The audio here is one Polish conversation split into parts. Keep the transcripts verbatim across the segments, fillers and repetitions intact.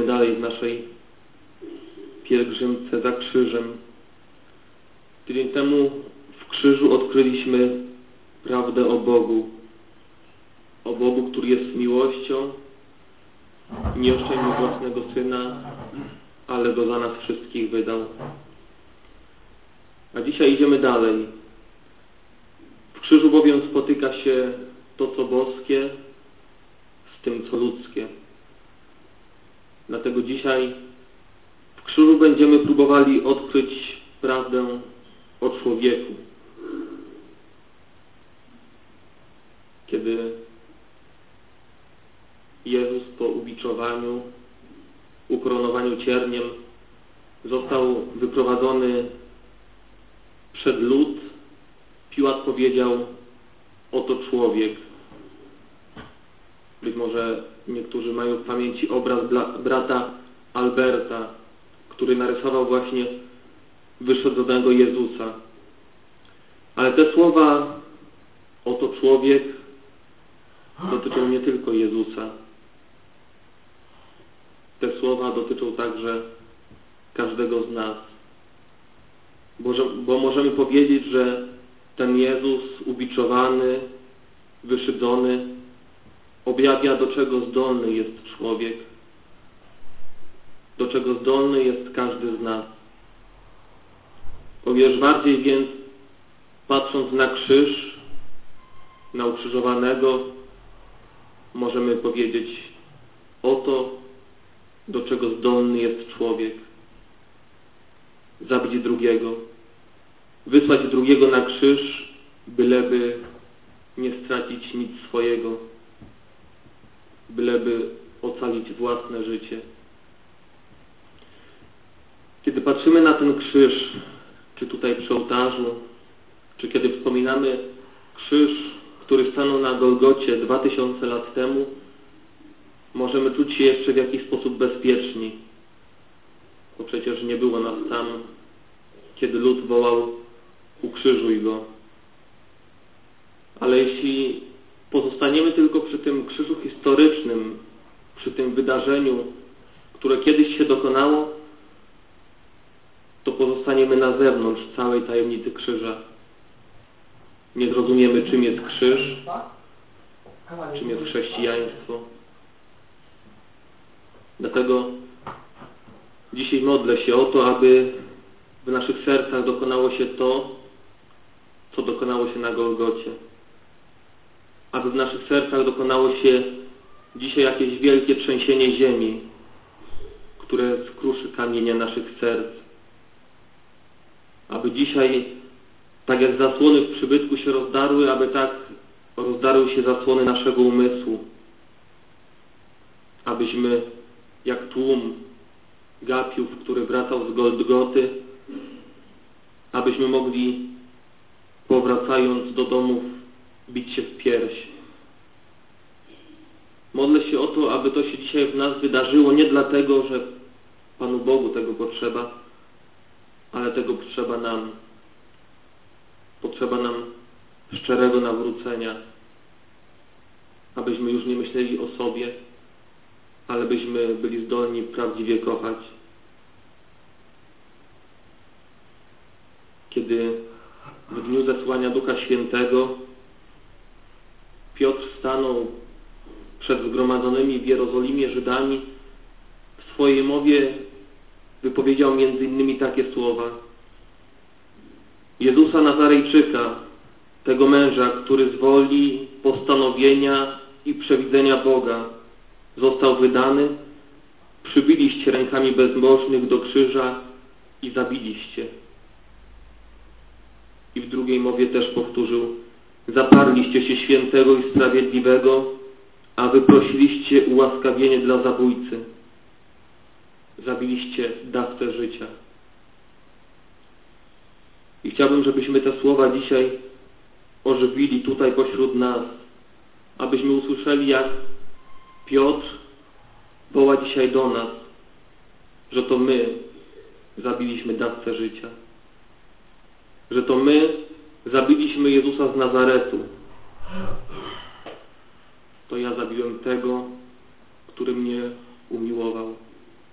dalej w naszej pielgrzymce za krzyżem. Tydzień temu w krzyżu odkryliśmy prawdę o Bogu. O Bogu, który jest miłością i nie oszczędził własnego Syna, ale Go za nas wszystkich wydał. A dzisiaj idziemy dalej. W krzyżu bowiem spotyka się to, co boskie, z tym, co ludzkie. Dlatego dzisiaj w krzyżu będziemy próbowali odkryć prawdę o człowieku. Kiedy Jezus po ubiczowaniu, ukoronowaniu cierniem został wyprowadzony przed lud, Piłat powiedział: oto człowiek. Być może niektórzy mają w pamięci obraz brata Alberta, który narysował właśnie wyszedzonego Jezusa. Ale te słowa oto człowiek dotyczą nie tylko Jezusa. Te słowa dotyczą także każdego z nas. Bo, bo możemy powiedzieć, że ten Jezus ubiczowany, wyszydzony objawia, do czego zdolny jest człowiek, do czego zdolny jest każdy z nas. O wiele bardziej więc, patrząc na krzyż, na ukrzyżowanego, możemy powiedzieć: oto, do czego zdolny jest człowiek. Zabić drugiego, wysłać drugiego na krzyż, byleby nie stracić nic swojego, byleby ocalić własne życie. Kiedy patrzymy na ten krzyż, czy tutaj przy ołtarzu, czy kiedy wspominamy krzyż, który stanął na Golgocie dwa tysiące lat temu, możemy czuć się jeszcze w jakiś sposób bezpieczni, bo przecież nie było nas tam, kiedy lud wołał: ukrzyżuj go. Ale jeśli pozostaniemy tylko przy tym krzyżu historycznym, przy tym wydarzeniu, które kiedyś się dokonało, to pozostaniemy na zewnątrz całej tajemnicy krzyża. Nie zrozumiemy, czym jest krzyż, czym jest chrześcijaństwo. Dlatego dzisiaj modlę się o to, aby w naszych sercach dokonało się to, co dokonało się na Golgocie. Aby w naszych sercach dokonało się dzisiaj jakieś wielkie trzęsienie ziemi, które skruszy kamienie naszych serc. Aby dzisiaj, tak jak zasłony w przybytku się rozdarły, aby tak rozdarły się zasłony naszego umysłu. Abyśmy, jak tłum gapiów, który wracał z Golgoty, abyśmy mogli, powracając do domów, bić się w pierś. Modlę się o to, aby to się dzisiaj w nas wydarzyło nie dlatego, że Panu Bogu tego potrzeba, ale tego potrzeba nam. Potrzeba nam szczerego nawrócenia, abyśmy już nie myśleli o sobie, ale byśmy byli zdolni prawdziwie kochać. Kiedy w dniu zesłania Ducha Świętego Piotr stanął przed zgromadzonymi w Jerozolimie Żydami, w swojej mowie wypowiedział między innymi takie słowa: Jezusa Nazarejczyka, tego męża, który z woli, postanowienia i przewidzenia Boga został wydany, przybiliście rękami bezbożnych do krzyża i zabiliście. I w drugiej mowie też powtórzył: zaparliście się świętego i sprawiedliwego, a wyprosiliście ułaskawienie dla zabójcy. Zabiliście dawcę życia. I chciałbym, żebyśmy te słowa dzisiaj ożywili tutaj pośród nas, abyśmy usłyszeli, jak Piotr woła dzisiaj do nas, że to my zabiliśmy dawcę życia. Że to my zabiliśmy Jezusa z Nazaretu. To ja zabiłem tego, który mnie umiłował.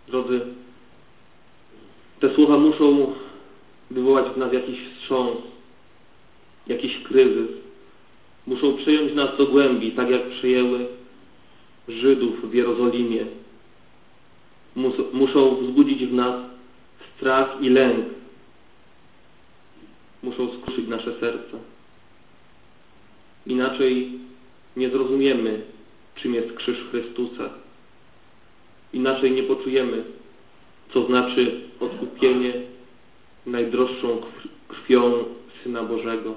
Drodzy, te słowa muszą wywołać w nas jakiś wstrząs, jakiś kryzys. Muszą przejąć nas do głębi, tak jak przejęły Żydów w Jerozolimie. Mus- muszą wzbudzić w nas strach i lęk. Muszą skruszyć nasze serca. Inaczej nie zrozumiemy, czym jest krzyż Chrystusa. Inaczej nie poczujemy, co znaczy odkupienie najdroższą krwią Syna Bożego.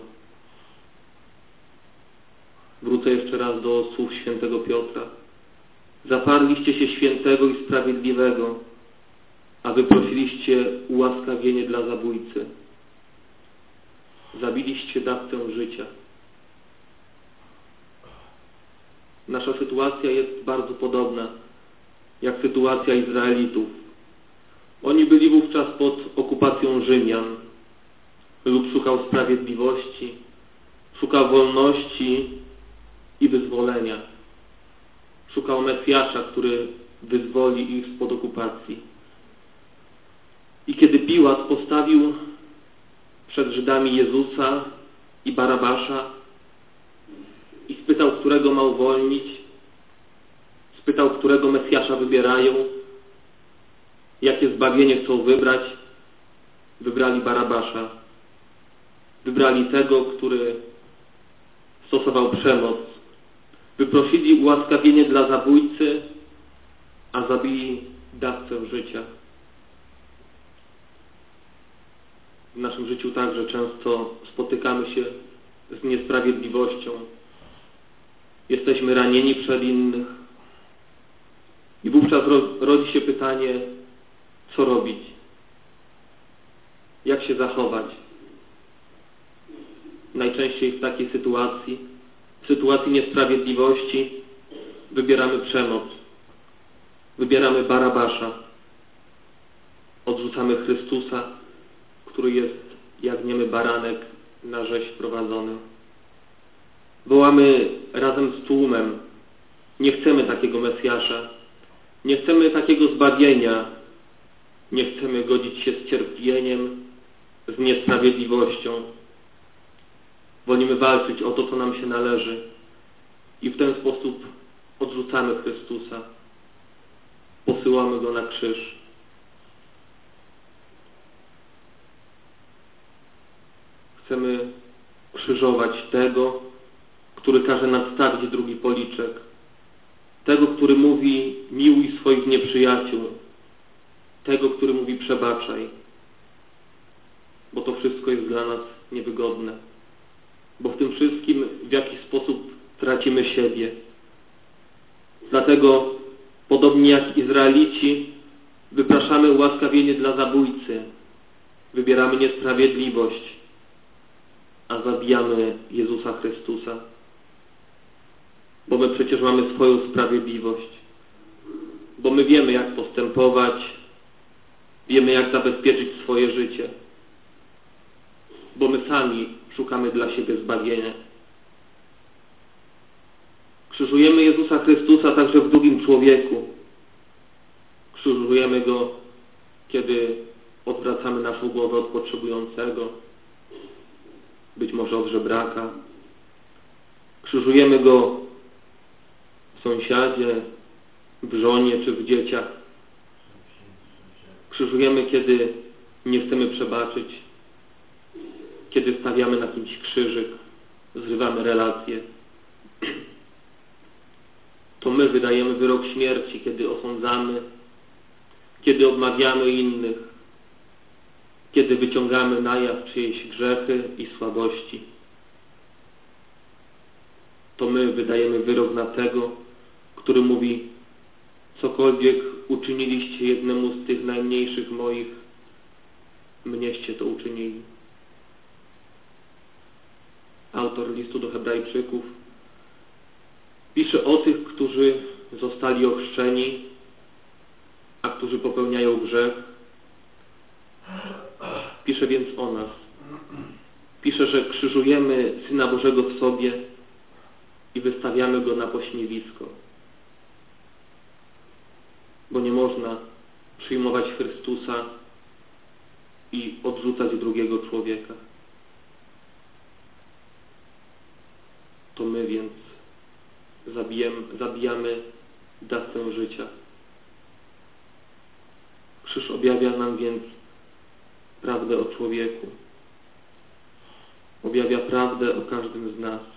Wrócę jeszcze raz do słów świętego Piotra. Zaparliście się świętego i sprawiedliwego, a wyprosiliście ułaskawienie dla zabójcy. Zabiliście dawcę życia. Nasza sytuacja jest bardzo podobna jak sytuacja Izraelitów. Oni byli wówczas pod okupacją Rzymian. Lud szukał sprawiedliwości, szukał wolności i wyzwolenia. Szukał Mesjasza, który wyzwoli ich spod okupacji. I kiedy Piłat postawił przed Żydami Jezusa i Barabasza i spytał, którego ma uwolnić, spytał, którego Mesjasza wybierają, jakie zbawienie chcą wybrać, wybrali Barabasza. Wybrali tego, który stosował przemoc. Wyprosili ułaskawienie dla zabójcy, a zabili dawcę życia. W naszym życiu także często spotykamy się z niesprawiedliwością. Jesteśmy ranieni przed innych. I wówczas rodzi się pytanie, co robić? Jak się zachować? Najczęściej w takiej sytuacji, w sytuacji niesprawiedliwości, wybieramy przemoc. Wybieramy Barabasza. Odrzucamy Chrystusa, który jest jak niemy baranek na rzeź prowadzony. Wołamy razem z tłumem. Nie chcemy takiego Mesjasza. Nie chcemy takiego zbawienia. Nie chcemy godzić się z cierpieniem, z niesprawiedliwością. Wolimy walczyć o to, co nam się należy. I w ten sposób odrzucamy Chrystusa. Posyłamy Go na krzyż. Chcemy krzyżować tego, który każe nadstawić drugi policzek. Tego, który mówi miłuj swoich nieprzyjaciół. Tego, który mówi przebaczaj. Bo to wszystko jest dla nas niewygodne. Bo w tym wszystkim w jakiś sposób tracimy siebie. Dlatego, podobnie jak Izraelici, wypraszamy ułaskawienie dla zabójcy. Wybieramy niesprawiedliwość, a zabijamy Jezusa Chrystusa. Bo my przecież mamy swoją sprawiedliwość. Bo my wiemy, jak postępować. Wiemy, jak zabezpieczyć swoje życie. Bo my sami szukamy dla siebie zbawienia. Krzyżujemy Jezusa Chrystusa także w drugim człowieku. Krzyżujemy Go, kiedy odwracamy naszą głowę od potrzebującego, być może od żebraka. Krzyżujemy Go w sąsiadzie, w żonie czy w dzieciach. Krzyżujemy, kiedy nie chcemy przebaczyć, kiedy stawiamy na kimś krzyżyk, zrywamy relacje. To my wydajemy wyrok śmierci, kiedy osądzamy, kiedy odmawiamy innych, kiedy wyciągamy na jaw czyjeś grzechy i słabości. To my wydajemy wyrok na tego, który mówi, cokolwiek uczyniliście jednemu z tych najmniejszych moich, mnieście to uczynili. Autor listu do Hebrajczyków pisze o tych, którzy zostali ochrzczeni, a którzy popełniają grzech. Pisze więc o nas. Pisze, że krzyżujemy Syna Bożego w sobie i wystawiamy Go na pośmiewisko. Bo nie można przyjmować Chrystusa i odrzucać drugiego człowieka. To my więc zabijemy, zabijamy dawcę życia. Krzyż objawia nam więc prawdę o człowieku. Objawia prawdę o każdym z nas.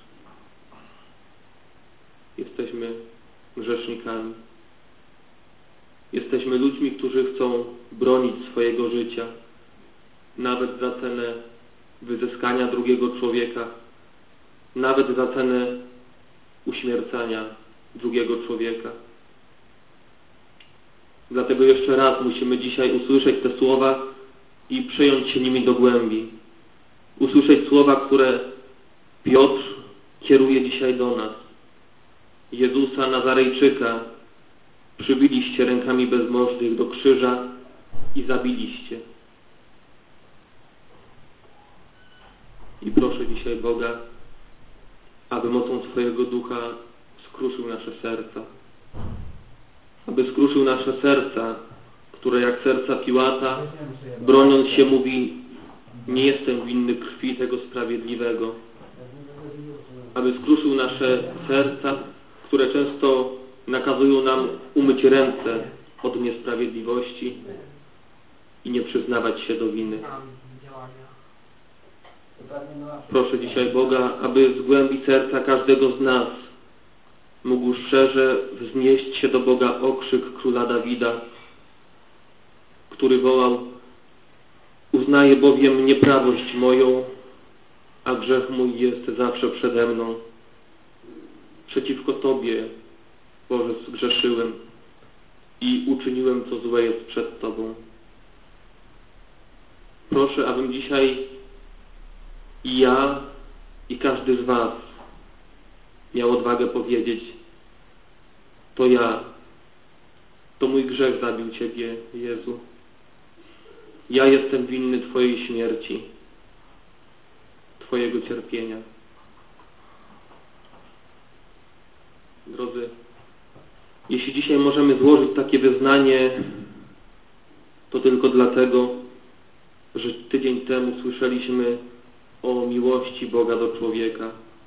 Jesteśmy grzesznikami. Jesteśmy ludźmi, którzy chcą bronić swojego życia, nawet za cenę wyzyskania drugiego człowieka, nawet za cenę uśmiercania drugiego człowieka. Dlatego jeszcze raz musimy dzisiaj usłyszeć te słowa i przejąć się nimi do głębi. Usłyszeć słowa, które Piotr kieruje dzisiaj do nas. Jezusa Nazarejczyka przybiliście rękami bezbożnych do krzyża i zabiliście. I proszę dzisiaj Boga, aby mocą swojego Ducha skruszył nasze serca. Aby skruszył nasze serca, które jak serca Piłata, broniąc się, mówi: nie jestem winny krwi tego sprawiedliwego. Aby skruszył nasze serca, które często nakazują nam umyć ręce od niesprawiedliwości i nie przyznawać się do winy. Proszę dzisiaj Boga, aby z głębi serca każdego z nas mógł szczerze wznieść się do Boga okrzyk króla Dawida, który wołał: uznaję bowiem nieprawość moją, a grzech mój jest zawsze przede mną. Przeciwko Tobie, Boże, zgrzeszyłem i uczyniłem, co złe jest przed Tobą. Proszę, abym dzisiaj i ja, i każdy z Was miał odwagę powiedzieć: to ja, to mój grzech zabił Ciebie, Jezu. Ja jestem winny Twojej śmierci, Twojego cierpienia. Drodzy, jeśli dzisiaj możemy złożyć takie wyznanie, to tylko dlatego, że tydzień temu słyszeliśmy o miłości Boga do człowieka.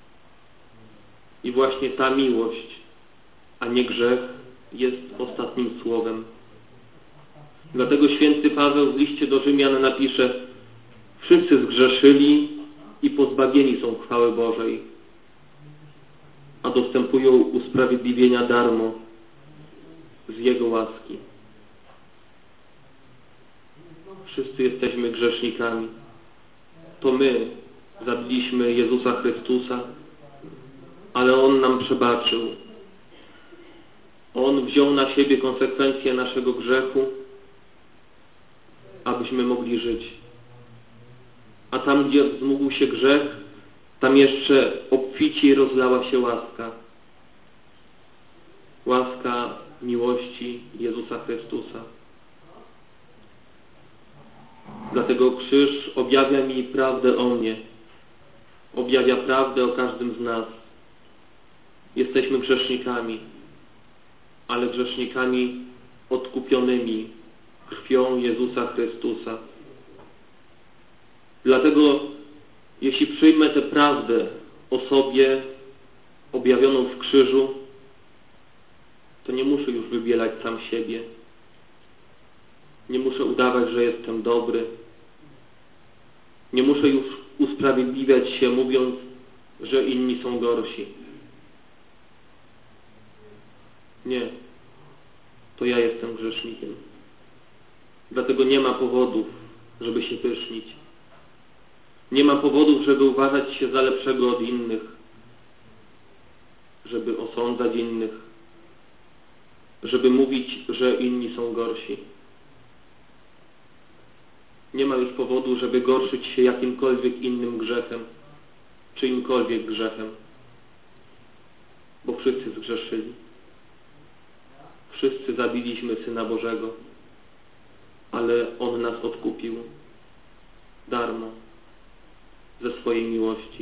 I właśnie ta miłość, a nie grzech, jest ostatnim słowem. Dlatego święty Paweł w liście do Rzymian napisze: wszyscy zgrzeszyli i pozbawieni są chwały Bożej, a dostępują usprawiedliwienia darmo z Jego łaski. Wszyscy jesteśmy grzesznikami. To my zabiliśmy Jezusa Chrystusa, ale On nam przebaczył. On wziął na siebie konsekwencje naszego grzechu, abyśmy mogli żyć. A tam, gdzie wzmógł się grzech, tam jeszcze obficiej rozlała się łaska. Łaska miłości Jezusa Chrystusa. Dlatego krzyż objawia mi prawdę o mnie. Objawia prawdę o każdym z nas. Jesteśmy grzesznikami, ale grzesznikami odkupionymi krwią Jezusa Chrystusa. Dlatego, jeśli przyjmę tę prawdę o sobie objawioną w krzyżu, to nie muszę już wybielać sam siebie. Nie muszę udawać, że jestem dobry. Nie muszę już usprawiedliwiać się, mówiąc, że inni są gorsi. Nie. To ja jestem grzesznikiem. Dlatego nie ma powodów, żeby się pysznić. Nie ma powodów, żeby uważać się za lepszego od innych, żeby osądzać innych, żeby mówić, że inni są gorsi. Nie ma już powodu, żeby gorszyć się jakimkolwiek innym grzechem, czyimkolwiek grzechem, bo wszyscy zgrzeszyli. Wszyscy zabiliśmy Syna Bożego, ale On nas odkupił darmo, ze swojej miłości.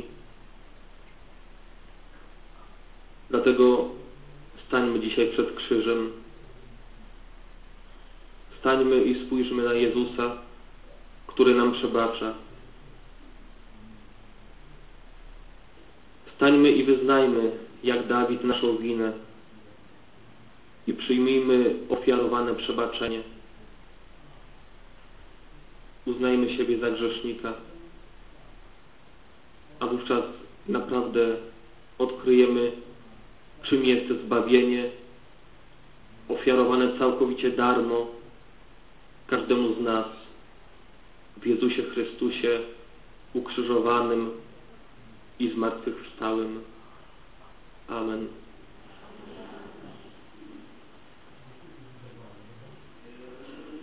Dlatego stańmy dzisiaj przed krzyżem. Stańmy i spójrzmy na Jezusa, który nam przebacza. Stańmy i wyznajmy, jak Dawid, naszą winę i przyjmijmy ofiarowane przebaczenie. Uznajmy siebie za grzesznika, a wówczas naprawdę odkryjemy, czym jest zbawienie, ofiarowane całkowicie darmo każdemu z nas w Jezusie Chrystusie ukrzyżowanym i zmartwychwstałym. Amen.